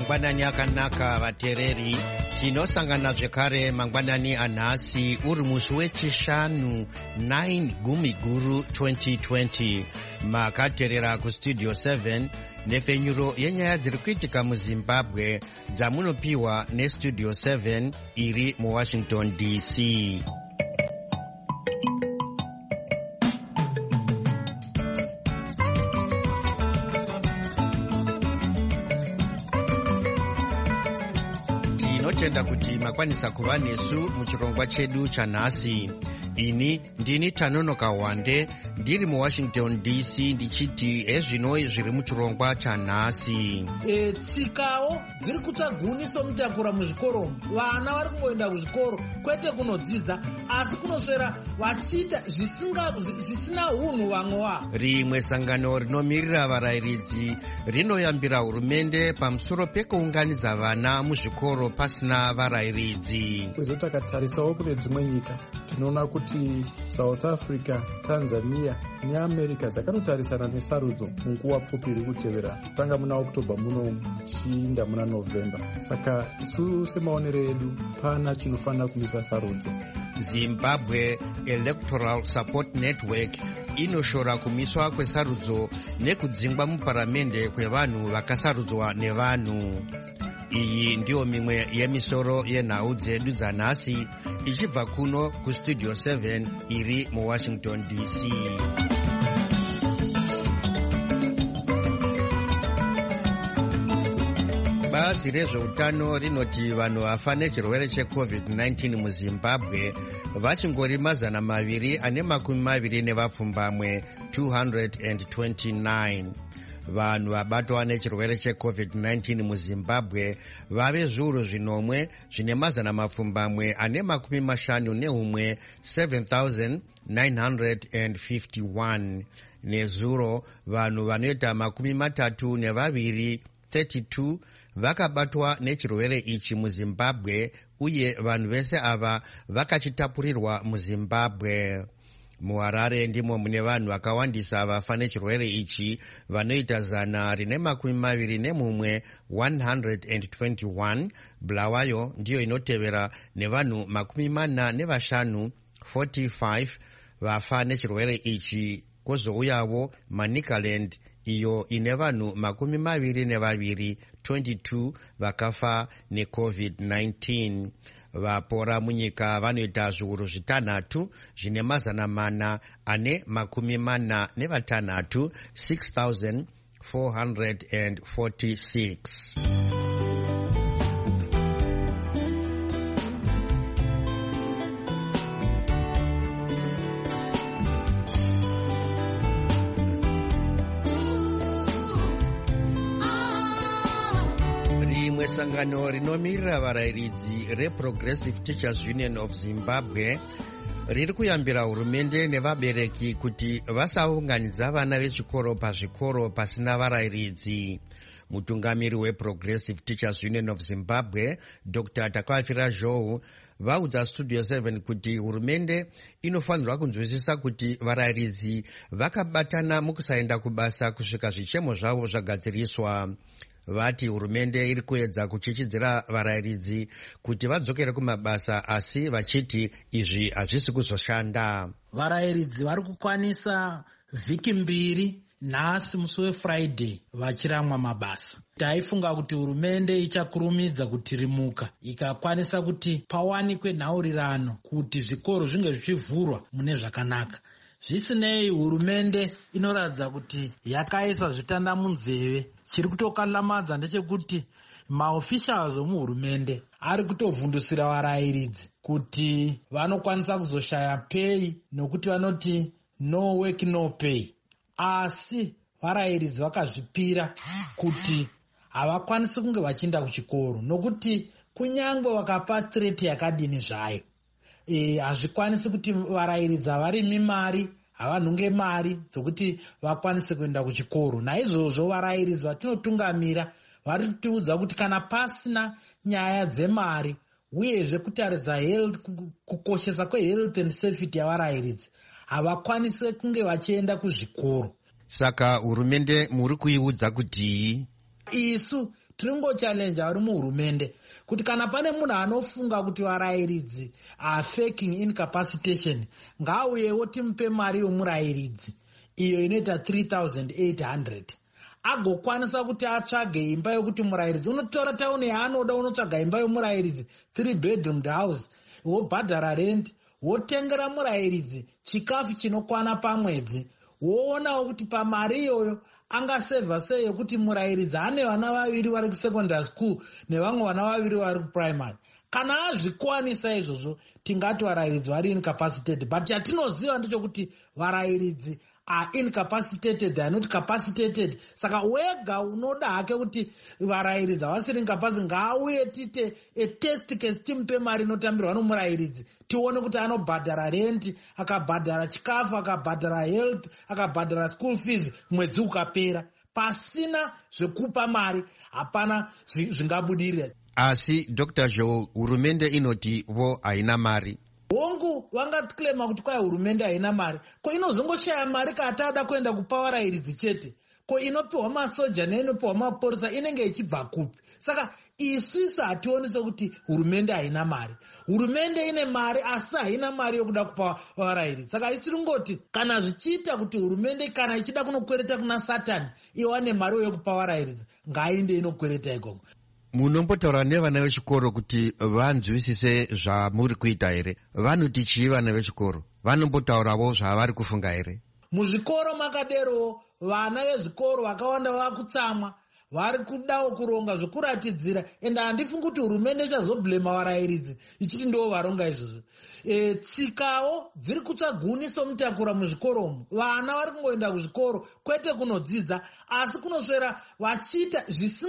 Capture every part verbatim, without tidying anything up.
mangwanani akanaka vatereri. Tinosangana zvekare mangwanani anhasi uri musi wechishanu nine Gumiguru twenty twenty. Makaterera kustudio seven nepfenyuro yenyaya dziri kuitika muZimbabwe dzamunopiwa nestudio seven iri muWashington D C. Tinotenda kuti makwanisa kuva nesu muchirongwa chedu chanhasi. Ini ndini Tanonoka Wande ndiri muWashington D C ndichiti ezvino zviri muchirongwa chanhasi. E, tsikawo dziri kutsvaguniso mutakura muzvikoro. Vana vari kungoenda kuzvikoro kwete kunodzidza asi kunoswera vachiita zvisina hunhu vamwe wa. Rimwe sangano rinomirira varayiridzi rinoyambira hurumende pamusoro pekuunganidza vana muzvikoro pasina varayiridzi. Kwezo takatarisawo kune dzimwe nyika tinoona kuti South Africa, Tanzania neAmerica dzakanotarisana nesarudzo munguva pfupi iri kutevera kutanga muna October muno chiinda muna November. Saka isu semaonero edu pana chinofanira kumisa sarudzo. Zimbabwe Electoral Support Network inoshora kumiswa kwesarudzo nekudzingwa muparamende kwevanhu vakasarudzwa nevanhu. Iyi ndiyo mimwe yemisoro yenhau dzedu dzanhasi ichibva kuno kustudio seven iri muWashington D C. Bazi rezveutano rinoti vanhu vafa nechirwere checovid nineteen muZimbabwe vachingori mazana maviri ane makumi maviri nevapfumbamwe two hundred twenty-nine. Vanhu vabatwa nechirwere checovid nineteen muZimbabwe vave zviuru zvinomwe zvine mazana mapfumbamwe ane makumi mashanu nehumwe seven thousand nine hundred fifty-one. Nezuro vanhu vanoita makumi matatu nevaviri thirty-two vakabatwa nechirwere ichi muZimbabwe uye vanhu vese ava vakachitapurirwa muZimbabwe. MuHarare ndimo mune vanhu vakawandisa vafa nechirwere ichi vanoita zana rine makumi maviri nemumwe one hundred twenty-one. Bulawayo ndiyo inotevera nevanhu makumi mana nevashanu forty-five vafa nechirwere ichi. Kwozouyawo Manicaland iyo ine vanhu makumi maviri nevaviri twenty-two vakafa necovid nineteen. Vapora munyika vanoita zviuru zvitanhatu zvine mazana mana ane makumi mana nevatanhatu six thousand four hundred forty-six. Sangano rinomirira varayiridzi reProgressive Teachers Union of Zimbabwe riri kuyambira hurumende nevabereki kuti vasaunganidza vana vechikoro pazvikoro pasina varayiridzi. Mutungamiri weProgressive Teachers Union of Zimbabwe Doctor Takafira Zhou vaudza studio seven kuti hurumende inofanirwa kunzwisisa kuti varayiridzi vakabatana mukusaenda kubasa kusvika zvichemo zvavo zvagadziriswa. Vati hurumende iri kuedza kuchichidzira varayiridzi kuti vadzokere kumabasa asi vachiti izvi hazvisi kuzoshanda. Varayiridzi vari kukwanisa vhiki mbiri nhasi musi weFriday vachiramwa mabasa. Taifunga kuti hurumende ichakurumidza kutirimuka ikakwanisa kuti pawanikwe nhaurirano kuti zvikoro zvinge zvichivhurwa mune zvakanaka. Zvisinei, hurumende inoratidza kuti yakaisa zvitanda munzeve. Chiri kutokalamadza ndechekuti maofficials omuhurumende ari kutovhundusira varayiridzi kuti vanokwanisa kuzoshaya pay nokuti vanoti no work no pay. Asi varayiridzi vakazvipira kuti havakwanisi kunge vachienda kuchikoro nokuti kunyangwe vakapa threat yakadini zvayo hazvikwanisi e, kuti varayiridzi havarimi mari havanhunge mari dzokuti vakwanise kuenda kuchikoro. Naizvozvo varayiridzi vatinotungamira vari kutiudza kuti kana pasina nyaya dzemari uyezve kutaridza health, kukoshesa kwehealth and safety yavarayiridzi havakwanisi kunge vachienda kuzvikoro. Saka hurumende muri kuiudza kuti isu tiringochallenja vari muhurumende kuti kana pane munhu anofunga kuti varayiridzi are faking incapacitation ngaauyewo timupe mari yomurayiridzi iyo inoita three thousand eight hundred agokwanisa kuti atsvage imba yokuti murayiridzi unotora tauni yaanoda unotsvaga imba yomurayiridzi three bedroom house wobhadhara rent wotengera murayiridzi chikafu chinokwana pamwedzi woonawo kuti pamari iyoyo angasevha sei yokuti murayiridzi ane vana vaviri vari kusecondary school nevamwe vana vaviri vari kuprimary. Kana azvikwanisa izvozvo tingati varayiridzi vari incapacitated, but yatinoziva ndechokuti varayiridzi are incapacitated, they are not capacitated. Saka wega unoda hake kuti varayiridzi havasiri incapacitated ngaauye tite a test case timupe mari inotambirwa nomurayiridzi tione kuti anobhadhara rent, akabhadhara chikafu, akabhadhara health, akabhadhara school fees mwedzi ukapera. Pasina zvekupa mari hapana zvingabudirira. Asi Doctor Joe, hurumende inoti vo haina mari. Hongu vangaklema kuti kwai hurumende haina mari. Ko inozongoshaya mari katada kuenda kupa varayiridzi chete. Ko inopiwa masoja neinopiwa maporisa inenge ichibva kupi? Saka isisi hationi sekuti hurumende haina mari. Hurumende ine mari asi haina mari yokuda kupa varayiridzi. Saka isiri ngoti kana zvichiita kuti hurumende kana ichida kunokwereta kuna Satani iwane mari yokupa varayiridzi ngainde inokwereta ikoko. Munombotaura nevana vechikoro kuti vanzwisise zvamuri kuita here? Vanoti chii vana vechikoro? Vanombotaurawo zvavari kufunga here? Muzvikoro makadero vana vezvikoro vakawanda vakutsamwa, vari kudawo kuronga zvokuratidzira, ende handifungi kuti hurumende ichazoblema varayiridzi ichiti ndo varonga izvozvo. E, tsikawo dziri kutsvaguniso mutakura muzvikoromo. Vana vari kungoenda kuzvikoro kwete kunodzidza asi kunoswera vachiita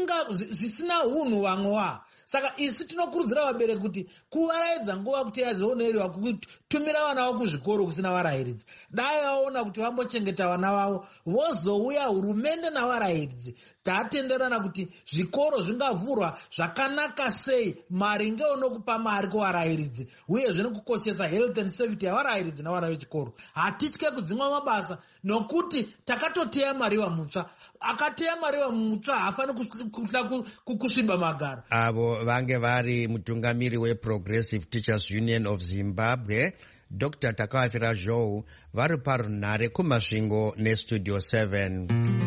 zvisina unhu vamwe wa. Saka isi tinokurudzira vabereki kuti kuvaraidza nguva kuti yazoonerwa kutumira vana vavo kuzvikoro kusina varayiridzi. Dai vaona kuti vambochengeta vana vavo vozouya hurumende navarayiridzi tatenderana kuti zvikoro zvingavhurwa zvakanaka sei maringe unokupa mari kuvarayiridzi uye zvinokukoshesa health and safety yavarayiridzi navana vechikoro. Hatitye kudzimwa mabasa nokuti takatoteya mariwa mutsva. Akateya mariwa mutsva hafani kutla kusvimba magara. Avo vange vari mutungamiri weProgressive Teachers Union of Zimbabwe Doctor Takavira Joe vari parunhare kumasvingo nestudio seven.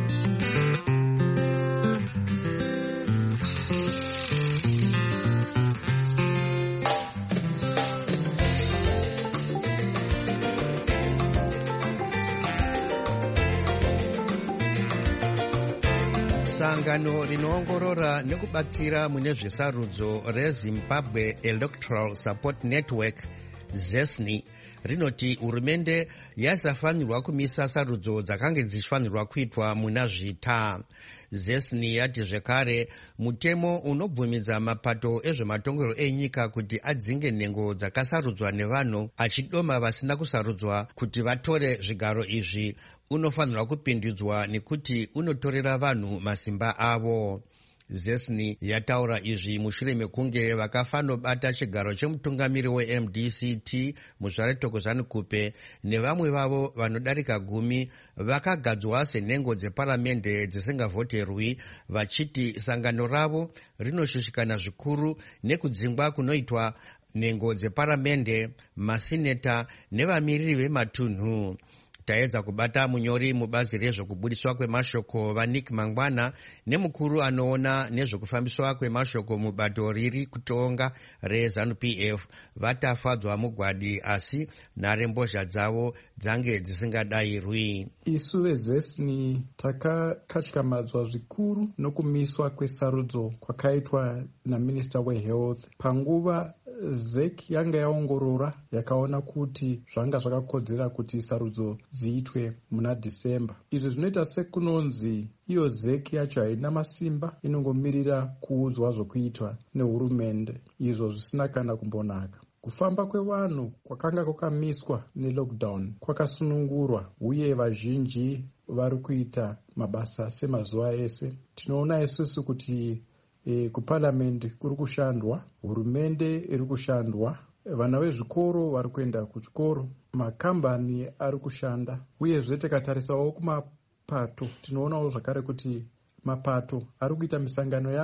Sangano rinoongorora nekubatsira mune zvesarudzo reZimbabwe Electoral Support Network ZESNI rinoti hurumende yaisafanirwa kumisa sarudzo dzakange dzichifanirwa kuitwa muna zvita. ZESNI yati zvekare mutemo unobvumidza mapato ezvematongerwo enyika kuti adzinge nhengo dzakasarudzwa nevanhu achidoma vasina kusarudzwa kuti vatore zvigaro izvi unofanirwa kupindudzwa nekuti unotorera vanhu masimba avo. ZESNI yataura izvi mushure mekunge vakafanobata chigaro chemutungamiri weM D C T muzvare Thokozani Kupe nevamwe vavo vanodarika gumi vakagadzwa senhengo dzeparamende dzisingavhoterwi vachiti sangano ravo rinoshushikana zvikuru nekudzingwa kunoitwa nhengo dzeparamende, masineta nevamiriri vematunhu. Taedza kubata munyori mubazi rezvokubudiswa kwemashoko vaNick Mangwana nemukuru anoona nezvokufambiswa kwemashoko mubato riri kutonga reZANU P F vatafadzwa mugwadi asi nharembozha dzavo dzange dzisingadayirwi. Isu veZESNI takakatyamadzwa zvikuru nokumiswa kwesarudzo kwakaitwa naMinista weHealth panguva Z E C yanga yaongorora yakaona kuti zvanga zvakakodzera kuti sarudzo dziitwe muna Dhisemba. Izvi zvinoita sekunonzi iyo Z E C yacho haina masimba, inongomirira kuudzwa zvokuitwa nehurumende, izvo zvisina kana kumbonaka. Kufamba kwevanhu kwakanga kwakamiswa nelockdown kwakasunungurwa uye vazhinji vari kuita mabasa semazuva ese. Tinoona isusu kuti E, kuparliament kuri kushandwa, hurumende iri kushandwa, vana vezvikoro vari kuenda kuchikoro, makambani ari kushanda, uye zvete katarisawo kumapato. Tinoonawo zvakare kuti mapato ari kuita misangano yawo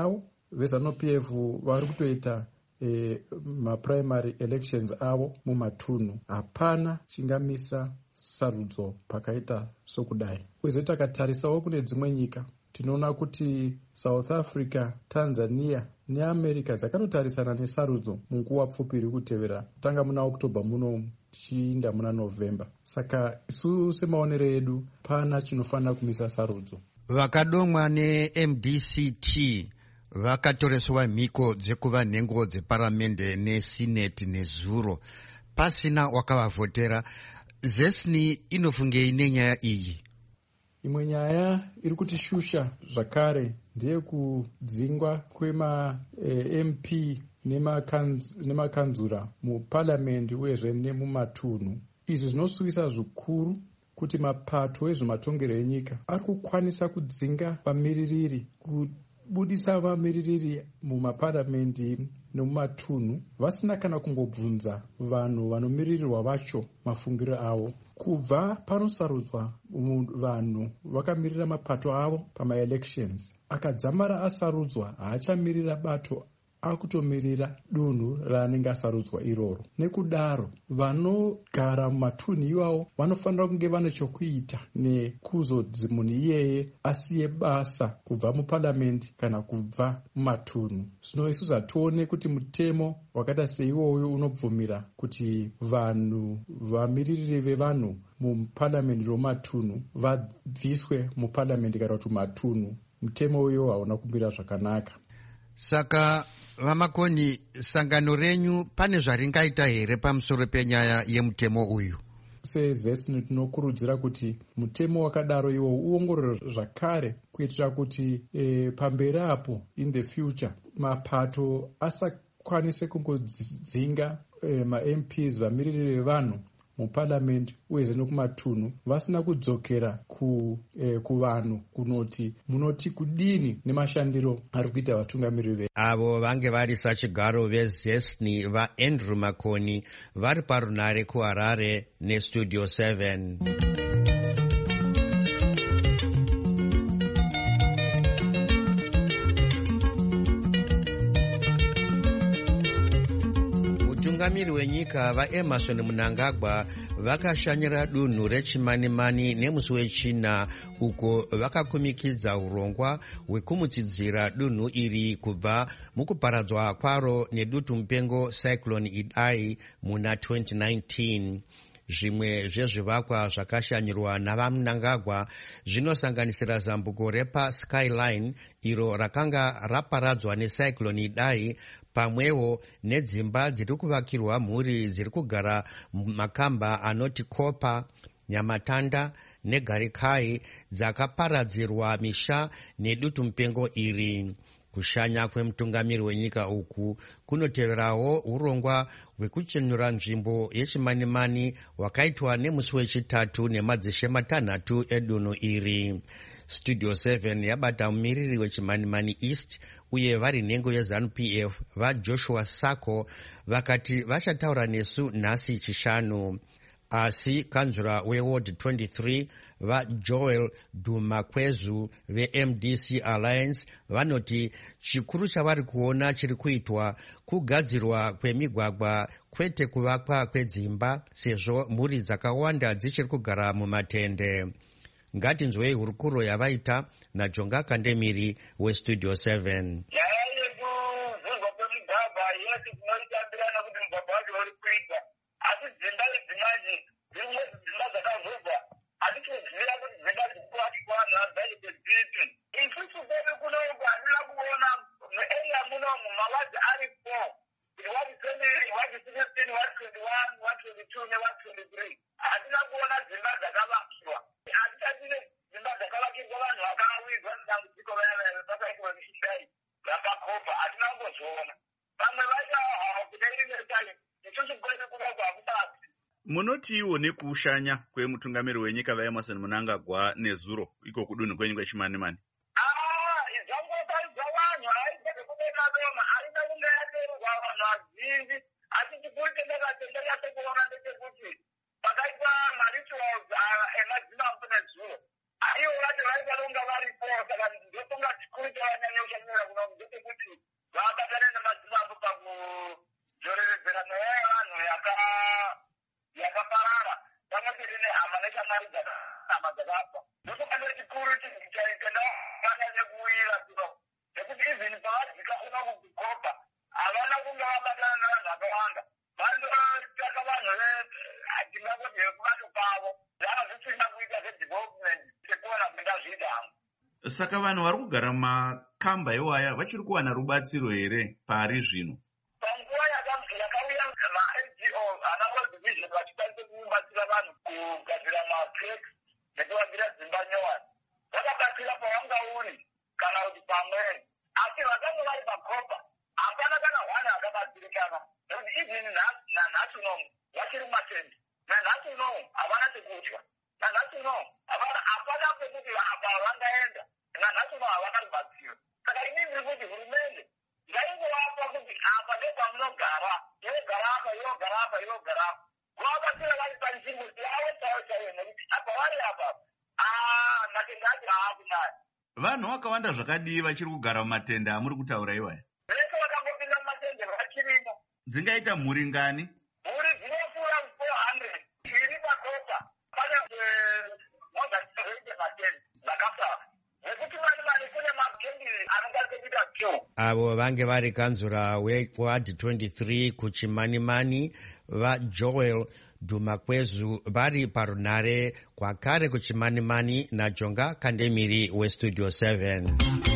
veZANU-P F vari kutoita e, maprimary elections avo mumatunhu. Hapana chingamisa sarudzo pakaita sokudai. Uye takatarisawo kune dzimwe nyika tinoona kuti South Africa, Tanzania neAmerica dzakanotarisana nesarudzo munguva pfupi iri kutevera, kutanga muna October muno tichiinda muna November. Saka isu semaonero edu pana chinofanira kumisa sarudzo. Vakadomwa ne-M D C T vakatoreswa mhiko dzekuva nhengo dzeparamende nesineti nezuro pasina wakavavhotera. ZESNI inofungei nenyaya iyi? Imwe nyaya iri kutishusha zvakare ndeye kudzingwa kwema eh, M P nemakanzura muparliament uyezve nemumatunhu. Izvi zvinosuvisa zvikuru kuti mapato ezvematongero enyika ari kukwanisa kudzinga vamiririri, kubudisa vamiririri mumaparamendi nemumatunhu vasina kana kumbobvunza vanhu vanomiririrwa vacho mafungiro avo. Kubva panosarudzwa vanhu vakamirira mapato avo pamaelections, akadzamara asarudzwa haachamirira bato, akutomirira dunhu raanenge asarudzwa iroro. Nekudaro vanogara mumatunhu iwawo vanofanira kunge vane chokuita nekuzodzi munhu iyeye asiye basa kubva muparliament kana kubva mumatunhu. Zvino isusu hatione kuti mutemo wakaita seiwoyo unobvumira kuti vanhu vamiririri vevanhu muparliament romatunhu vabviswe muparliament kana kuti mumatunhu. Mutemo uyo hauna kumira zvakanaka. Saka vamakoni, sangano renyu pane zvaringaita here pamusoro penyaya yemutemo uyu? SeZESNI tinokurudzira kuti mutemo wakadaro iwo uongororwe zvakare kuitira kuti e, pamberi apo in the future mapato asakwanise kungodzinga e, ma-M Ps vamiririri vevanhu muparliament uyezve nokumatunhu vasina kudzokera ku, eh, kuvanhu kunoti munoti kudini nemashandiro ari kuita vatungamiriri. Avo vange vari sachigaro veZESNI vaAndrew Makoni vari parunare kuHarare neStudio seven. Mutungamiri wenyika vaEmmerson Mnangagwa vakashanyira dunhu rechimanimani nemusi wechina, uko vakakumikidza urongwa hwekumutsidzira dunhu iri kubva mukuparadzwa kwaro nedutu mupengo Cyclone Idai muna twenty nineteen. Zvimwe zvezvivakwa zvakashanyirwa navaMnangagwa zvinosanganisira zambuko repa Skyline iro rakanga raparadzwa neCyclone Idai, pamwewo nedzimba dziri kuvakirwa mhuri dziri kugara makamba anoti Kopa, Nyamatanda neGarikai dzakaparadzirwa misha nedutu mupengo iri. Kushanya kwemutungamiri wenyika uku kunoteverawo urongwa hwekuchenura nzvimbo yechimanimani hwakaitwa nemusi wechitatu nemadzishe matanhatu edunhu iri. Studio seven yabata mumiriri wechimanimani East uye vari nhengo yeZANU-P F vaJoshua Sako vakati vachataura nesu nhasi chishanu. Asi kanzura weWard twenty-three vaJoel Dumakwezu veM D C Alliance vanoti chikuru chavari kuona chiri kuitwa kugadzirwa kwemigwagwa kwete kuvakwa kwedzimba, sezvo mhuri dzakawanda dzichiri kugara mumatende. Ngatinzwei hurukuro yavaita naJonga Kandemiri weStudio seven. Munotiwo nekushanya kwemutungamiri wenyika vaEmmerson Mnangagwa nezuro iko kudunhu kwenyika yechimanimani. Ah, izvangotaridzwa vanhu haiseke kubeka doma, haina kunge yateerwa vanhu vazhinji, asi chikuru chendakatendeka sekuona ndechekuti pakaitwa marituals emadzimambo nezuro ivo vacho vaivanonga varipo saka ndofunga chikuru chavanyanya kushandira kuno ndechekuti vabatana nemadzimambo pakuzoreredzera mweya yevanhu yakaparara pamwe chete nehama neshamwari dzakahama dzakafa ndofunga ndo chikuru chaitendavanyanye kuwira kuno nekuti izini pavadzika kuno kukukopa havana kunge vabatana nevanhu vakawanda vandotsvaka vanhu vadzingakoti vekuvato kwavo zvava zvisina kuita zvedevelopment sekuona kwendazviita hangu. Saka vanhu vari kugara mumakamba iwaya vachiri kuwana rubatsiro here pari zvino? Panguva yakauya ma-N G O ana World Vision vachikwanisa kubatsira vanhu kugadzira maplex nekuvakira dzimba nyowani vakabatsira pawanga uri kana kuti pamweni asi vakange vari pakopa hapana kana hwana akabatsirikana nekuti izini nanhasi unomu vachiri mumatende nanhasi unomu havana chekudya nanhasi unomu hapana pekuti apa vangaenda nanhasi unomu havana rubatsiro saka ini ndiri kuti hurumende ngaingovapa kuti apa nepamunogara inogara apa inogara apa inogara apa kuvabatsira vari panzvimbo yavo chaivo chaivo nekuti apa vari apa matende acho haakunaya. Vanhu vakawanda zvakadii vachiri kugara mumatende amuri kutaura iwaya? Vese vakangopinda mumatende vachirimo. Dzingaita mhuri ngani? Mhuri dzinopfuura four hundred iri pakopa pane mozaiite matende dzakasara nekuti vani vani kune makendi anokwanisa kuita two. Avo vange vari kanzura weward twenty-three kuchimanimani vaJoel Dumakwezu vari parunare kwakare kuchimanimani naJonga Kandemiri westudio seven.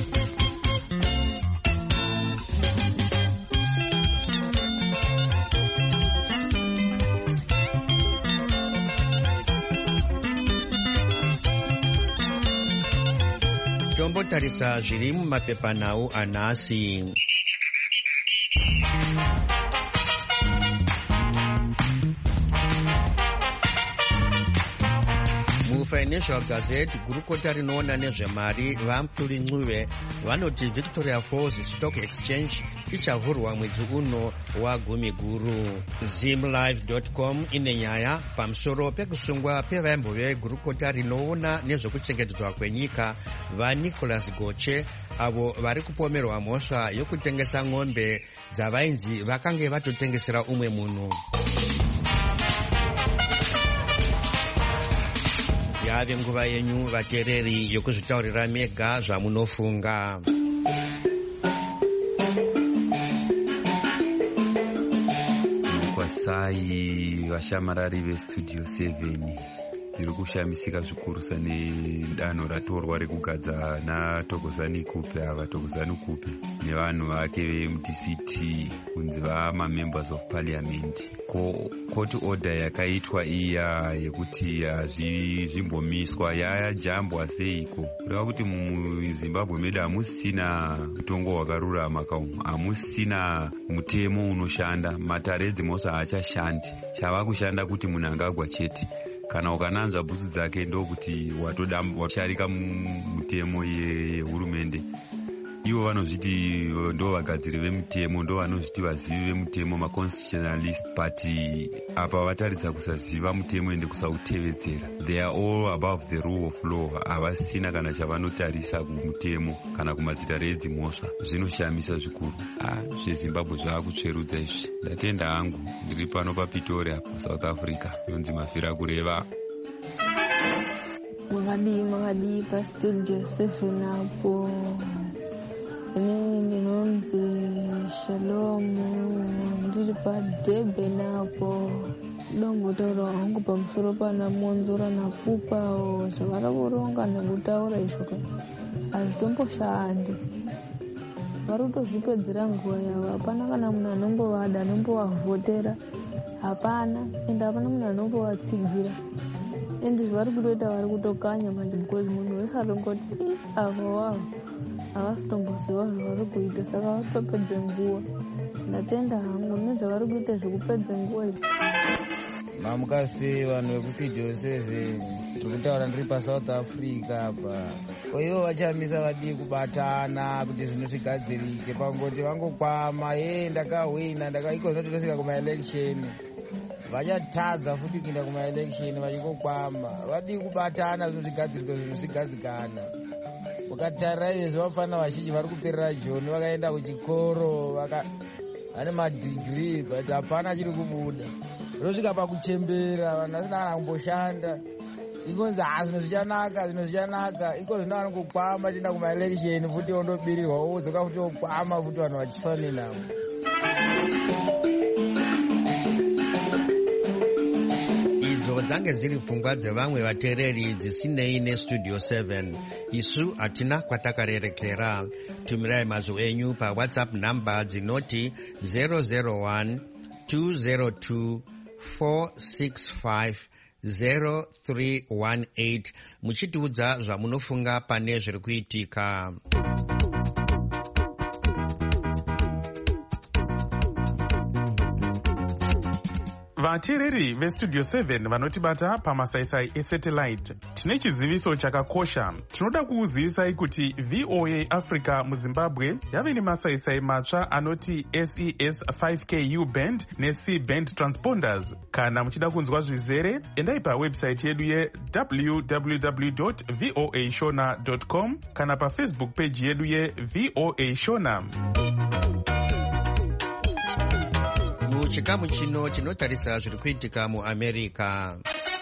Tombotarisa zviri mumapepanhau anhasi. Financial Gazette gurukota rinoona nezvemari vaMtuli Ncube vanoti Victoria Falls Stock Exchange ichavhurwa mwedzi uno wagumi guru. Zimlive dot com ine nyaya pamusoro pekusungwa pevaimbove gurukota rinoona nezvekuchengetedzwa kwenyika vaNicholas Goche avo vari kupomerwa mhosva yokutengesa ng'ombe dzavainzi vakange vatotengesera umwe munhu. Yave nguva yenyu vateereri yokuzvitaurira mega zvamunofunga. Kwasai vashamarari vestudio seven tiri kushamisika zvikurusa nedanho ratorwa rekugadza naThokozani Kupe ava Thokozani Kupe nevanhu vake veMD C T kunzi vamamembers of parliament. Court order yakaitwa iya yekuti zvimbomiswa yajambwa seiko kureva kuti muZimbabwe medu hamusina mutongo wakarurama kaumu, hamusina mutemo unoshanda, matare edzimhosva haachashandi. Chava kushanda kuti munhu angagwa chete kana ukananzva bhutsu dzake ndokuti watosharika mutemo yehurumende. Ivo vanozviti ndo vagadziri vemutemo, ndo vanozviti vazivi vemutemo, maconstitutionalist, but apa vataridza kusaziva mutemo ende kusautevedzera. They are all above the rule of law. Havasina kana chavanotarisa kumutemo kana kumadzita redzimhosva. Zvinoshamisa zvikuru. Ah, zveZimbabwe zvaakutsverudza izvi. Ndatenda hangu ndiri pano paPretoria South Africa. Yonzi mafira kureva. Makadii makadii pastudio seven apo. Ini ndinonzi Shalom, ndiri paDurban apo. Dombotaura hangu pamusoro panaMonzora naPupa zvavari kuronga nekutaura izvo hazvitomboshandi. Vari kutozvipedzera nguva yavo. Hapana kana munhu anombovada anombovavhotera, hapana, ende hapana munhu anombovatsigira. Ende zvavari kutoita vari kutokanya manje because munhu wese arongoti avo wavo havasitomboziva zvavari kuita, saka vatopedze nguva. Ndatenda hangu nezvavari kuita zvekupedze nguva idzi. Mamukasi vanhu vekustudio seven tiri kutaura ndiri paSouth Africa apa. Ivo vachamisa vadii kubatana kuti zvinhu zvigadzirike, pangoti vangokwama ye ndakahwina ndakaiko zvinototosvika kumaelection vachatadza futi kuenda kumaelection vachingokwama. Vadi kubatana zvinhu zvigadzirwe zvinhu zvigadzikana. Ukatarira izvezvi vafana vazhinji vari kuperera joni vakaenda kuchikoro vane madhigiri but hapana chiri kubuda. Rosvika pakuchembera vanhu vasina kana kumboshanda ingonzi ha zvinhu zvichanaka zvinhu zvichanaka iko zvino vanongokwama tienda kumaelection futi ondobirirwa wodzoka futi wokwama futi vanhu vachifa nenhamo. idzo dzange dziri pfungwa dzevamwe vateereri dzisinei nestudio seven. isu hatina kwatakarerekera. tumirai mazwi enyu pawhatsapp nhamba dzinoti zero zero one two zero two four six five zero three one eight muchitiudza zvamunofunga pane zviri kuitika. vateereri vestudio seven vanotibata pamasaisai esatellite, tine chiziviso chakakosha. Tinoda kuuzivisai kuti V O A Africa muZimbabwe yave nemasaisai matsva anoti S E S five K U band ne-C band transponders. Kana muchida kunzwa zvizere, endai pawebsite yedu ye w w w dot v o a shona dot com kana pafacebook page yedu ye V O A Shona. muchikamu chino tinotarisa zviri kuitika muamerica.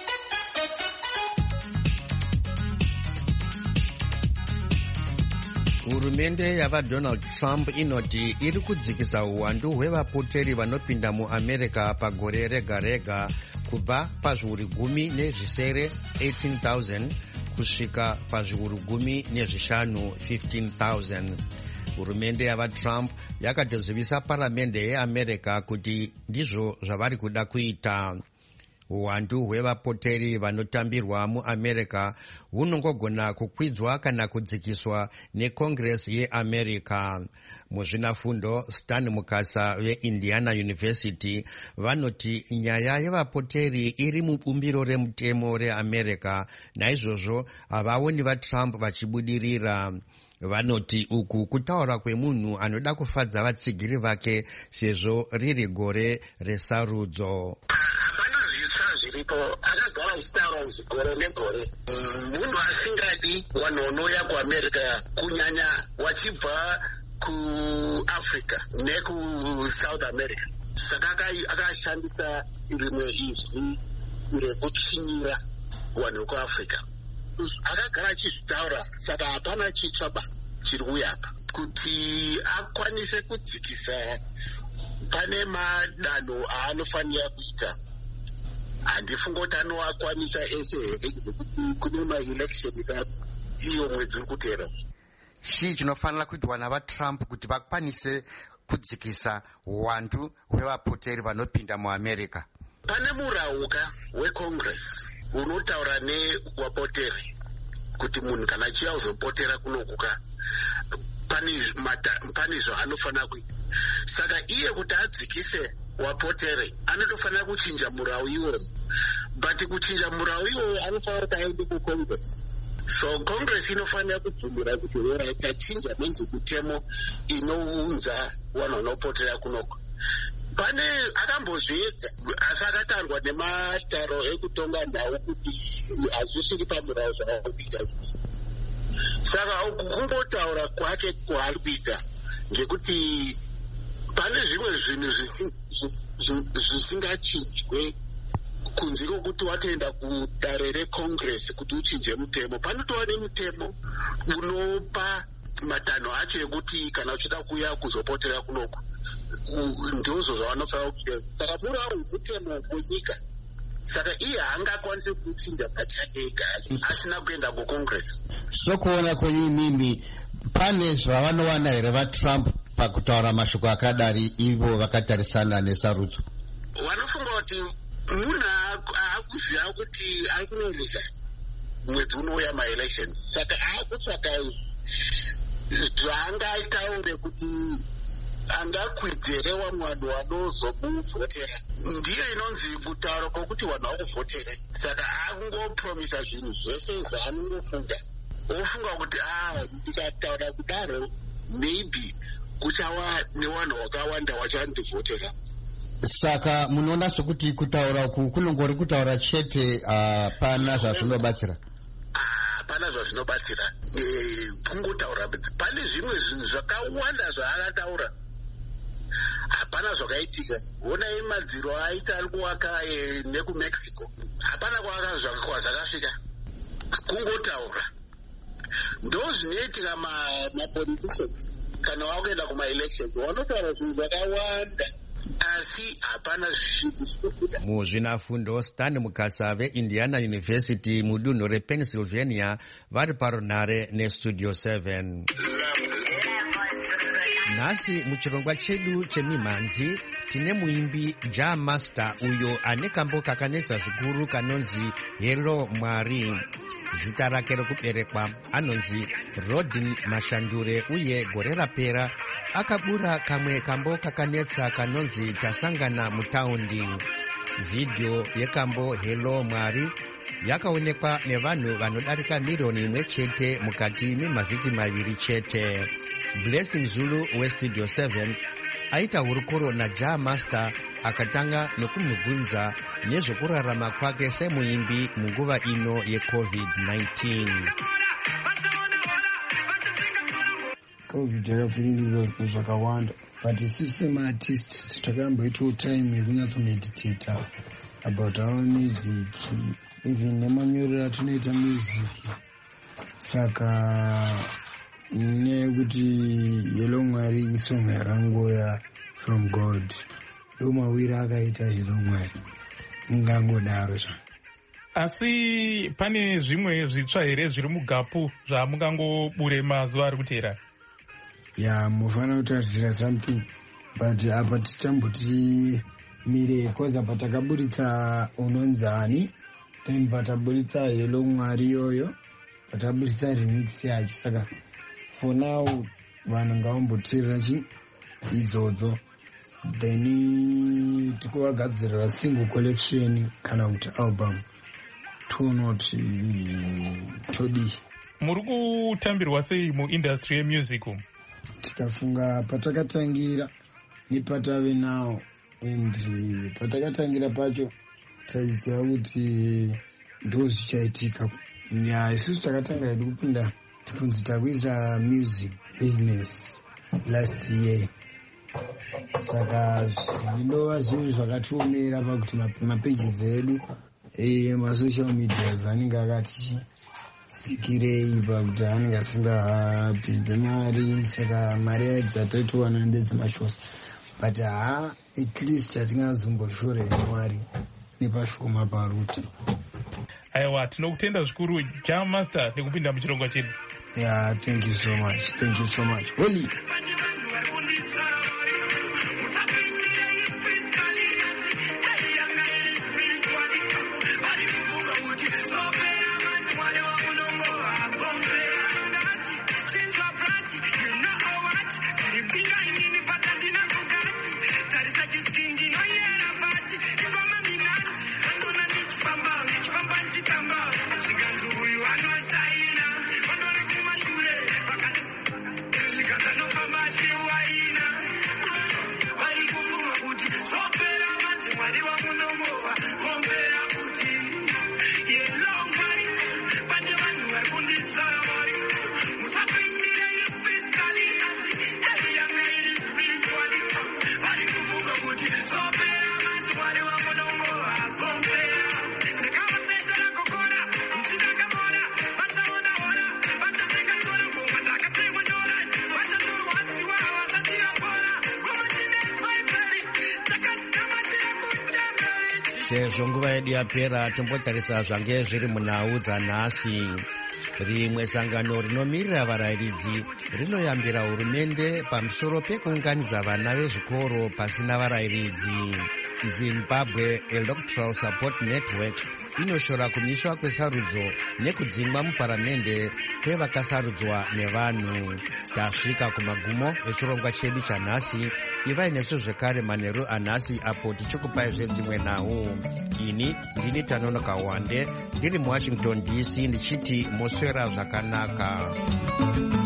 hurumende yavaDonald Trump inoti iri kudzikisa uwandu hwevapoteri vanopinda muamerica pagore rega rega kubva pazviuru gumi nezvisere eighteen thousand kusvika pazviuru gumi nezvishanu fifteen thousand. hurumende yavaTrump yakatozivisa paramende yeamerica kuti ndizvo zvavari kuda kuita. uwandu hwevapoteri vanotambirwa muamerica hunongogona kukwidzwa kana kudzikiswa nekongresi yeamerica. muzvinafundo Stan Mukasa veindiana university vanoti nyaya yevapoteri iri mubumbiro remutemo reamerica, naizvozvo havaoni vaTrump vachibudirira. vanoti uku kutaura kwemunhu anoda kufadza vatsigiri vake sezvo riri gore resarudzo. hapana zvitsva zviripo, akagara achitaura izvi gore negore. munhu asingadi vanhu vanouya kuamerica kunyanya wachibva kuafrica nekusouth america. saka akashandisa rimwe izwi rekutsvinyira vanhu vekuafrica. akagara achizvitaura, saka hapana chitsvaba chiri kuyapa kuti akwanise kudzikisa. pane madanho aanofanira kuita, handifunga kuti anoakwanisa ese here nekuti kune maelection iyo mwedzi uri kutera. chii chinofanira kuitwa navaTrump kuti vakwanise kudzikisa uwandu hwevapoteri vanopinda muamerica? pane murauka wecongress unotaura nevapoteri kuti munhu kana achiya kuzopotera kunokuka pane zvaanofanira kuita. saka iye kuti adzikise wapoteri anotofanira kuchinja murau iwoyo, but kuchinja murau iwoyo anofanira kuti aende kucongress. so congress inofanira kubvumira kuti ora tachinja menzi mitemo inounza vanhu vanopotera kunoko. pane akambozviedza asi akatarwa nemataro ekutonga nhau kuti hazvisviri pamurau zvavari kuita. saka uku kungotaura kwake kwaari kuita ngekuti pane zvimwe zvinhu zvisingachinjwe kunze kwokuti watoenda kudare recongress kuti uchinje mutemo. panotova nemutemo unopa matanho acho ekuti kana uchida kuuya kuzopotera kunoko ndizvo zvavanofanira kuita. saka murau mutemo munyika, saka iye haangakwanisi kuchinja pachake ega asina kuenda kucongress. sokuona kwenyu imimi pane zvavanowana here vaTrump pakutaura mashoko akadari ivo vakatarisana nesarudzo? vanofunga kuti munhu aakuziva kuti ari kunorwisa mwedzi unouya maelections, saka aakutsvaka zvaangaitaure kuti angakwidzere vamwe vanhu vanozomuvhotera. ndiyo inonzi kutaura kwokuti vanhu vakuvhotere. saka akungopromisa zvinhu zvese zvaanongofunga, ofunga kuti a ndikataura kudaro maybe kuchava nevanhu vakawanda vachandivhotera. Saka munoona sokuti kutaura uku kunongori kutaura chete, hapana zvazvinobatsira. Hapana zvazvinobatsira, kungotaura. Pane zvimwe zvinhu zvakawanda zvaakataura, hapana zvakaitika. Onai madziro aita ari kuvaka nekumexico, hapana kwazvakasvika. Kungotaura ndo zvinoitika mapoliticians kana wakuenda kumaelections, wanotaura zvinhu zvakawanda asi hapana zvichikuda. Muzvinafundo Stan Mukasa veIndiana University mudunhu rePennsylvania vari parunhare neStudio seven. Nhasi muchirongwa chedu chemimhanzi tine muimbi Ja Master uyo ane kambo kakanetsa zvikuru kanonzi Hello Mwari. Zita rake rekuberekwa anonzi Rodin Mashandure uye gore rapera akabura kamwe kambo kakanetsa kanonzi Tasangana Mutaundi. Video yekambo Hello Mwari yakaonekwa nevanhu vanodarika milioni imwe chete mukati memavhiki maviri chete. Blessing Zulu weStudio seven aita hurukuro naJa Master akatanga nokumubvunza nezvekurarama kwake semuimbi munguva ino yecovid nineteen. Covid yakavhiringirwa zvakawanda, but isusu semaartist takamboitawo time yekunyatsomeditata about our music, even nemanyorero atinoita music. Saka nekuti Hello Mwari isong yakangoya from God, ndo mawiri akaita Hello Mwari, ningangodaro zva. Asi pane zvimwe zvitsva here zviri mugapu zvamungangobure mazuva ari kuteera? Ya, mufana kutarisira something, but apa tichamboti mire cause apa takaburitsa unonzani, then pataburitsa Hello Mwari yoyo, pataburitsa remix yacho. Saka for now vanhu ngavamboteerera chi idzodzo, then tikuvagadzirira single collection kana kuti album tonoti todi. Muri kutambirwa sei muindustry yemusic? Tikafunga patakatangira nepatave nawo, and patakatangira pacho taziva kuti ndo zvichaitika. Ya, isusu takatanga hedu kupinda tikunzi takuisa music business last year. Saka zvinova zvinhu zvakatiomera pakuti mapages edu masocial media anenge akati sikirei pakuti anenge asingapinze mari. Saka mari dzataitowana ndedzemashos, but ha at least hatingazomboshore Mwari nepashoma paruti. Aiwa, tinokutenda zvikuru Ja Master nekupinda muchirongwa chedu. Yeah, thank you so much. Thank you so much. Holy. Sezvo nguva yedu yapera, tombotarisa zvange zviri munhau dzanhasi. Rimwe sangano rinomirira varayiridzi rinoyambira hurumende pamusoro pekuunganidza vana vezvikoro pasina varayiridzi. Zimbabwe Electoral Support Network inoshora kumiswa kwesarudzo nekudzingwa muparamende kwevakasarudzwa nevanhu. Tasvika kumagumo echirongwa chedu chanhasi. Ivai nesu zvekare manheru anhasi apo tichikupai zvedzimwe nhau. Ini ndini Tanonoka Wande ndiri muWashington D C ndichiti moswera zvakanaka.